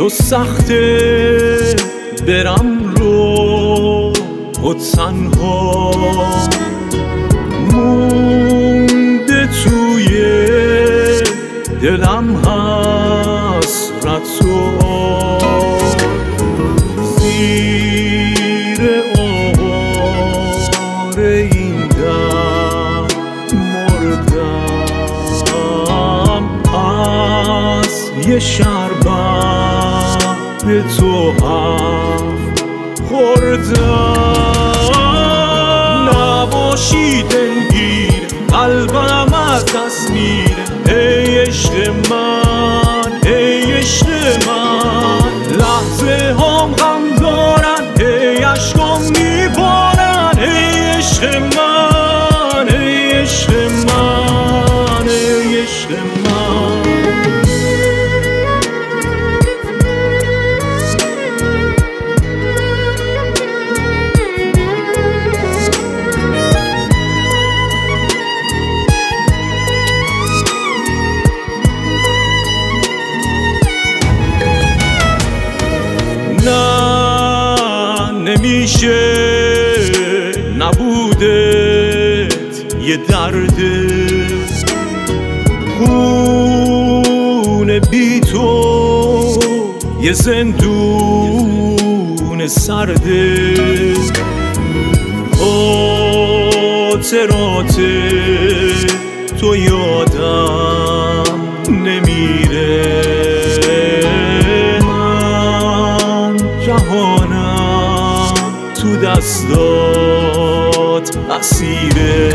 سخته برم رو و تنها مونده توی دلم حسرت و زیر آوار این در مردم از یه شربت به تو خوردم. نباشی دلگیر قلبم از دست میره، ای عشق من ای عشق من. لحظه هم غم دارن، ای عشقم میبارن، ای عشق من ای عشق من ای عشق من. نه نمیشه نبودت یه درد خون بی تو، یه زندون سرده. خاطرات تو یادم نمیره، جهانم تو دستات اسیره.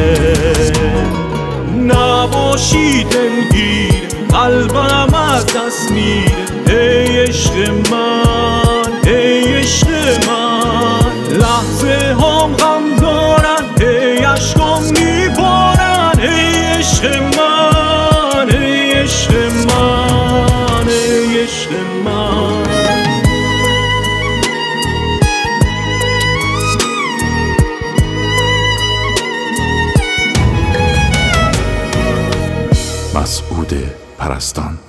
نباشی دلگیر قلبم از دست میره، ای عشق من ای عشق من. لحظه هم غم دارن، ای عشقم میبارن، ای عشق من ای عشق من ای عشق من. مسعود پرستان.